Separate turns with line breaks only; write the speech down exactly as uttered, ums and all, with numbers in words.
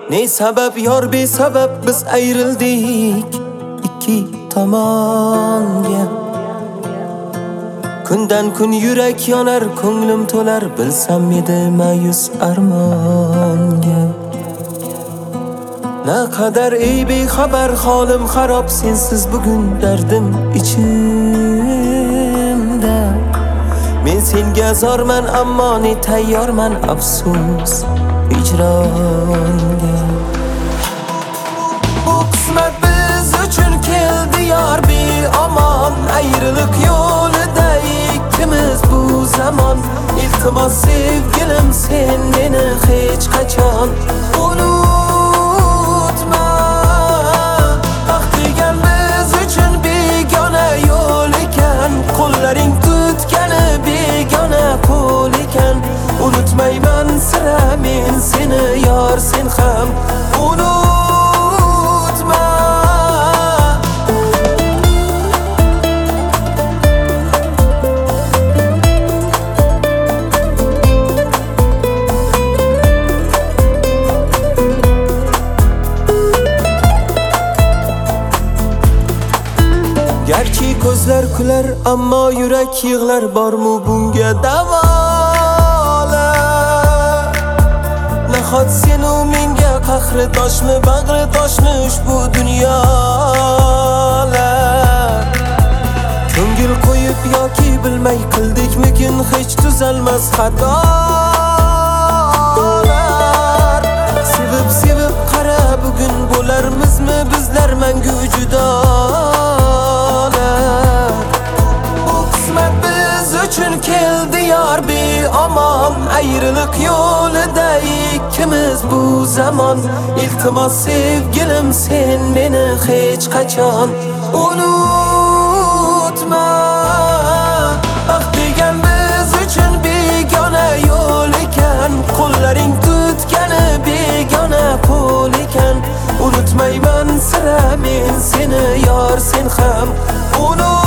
Ne sabab yor besabab biz ayrildik ikki tomonga. Kundan kun yurak yonar, ko'nglim to'lar, bilsam edi ma'yus armonga. Naqadar ey bexabar holim xarob, sensiz bugun dardim ichimda. Men senga zorman ammo ne tayyorman afsus hijronga. Bu qismat biz uchun keldi yor beomon, ayriliq yo'lida ikkimiz bu zamon. Iltimos sevgilim sen meni hech qachon unutma. Baxt degan biz uchun begona yo'l ekan, qo'llaring tutgani begona qo'l ekan. Unutmayman sira men seni yor, sen ham unutma. Garchi ko'zlar kular ammo yurak yig'lar, bormi bunga davolar? Nahot sen u menga qahri toshmi, bag'ri toshmi ushbu dunyolar? Ko'ngil qo'yib yoki bilmay qildikmikin hech tuzalmas xatolar? Sevib sevib qara bugun bo'larmizmi bizlar mangu judolar? Bu qismat biz uchun keldi yor beomon, ayriliq yo'lida ikkimiz bu zamon. Iltimos sevgilim sen meni hech qachon unutma. Baxt degan biz uchun begona yo'l ekan, qo'llaring tutgani begona qo'l ekan. Unutmayman sira men seni yor, sen ham unutma.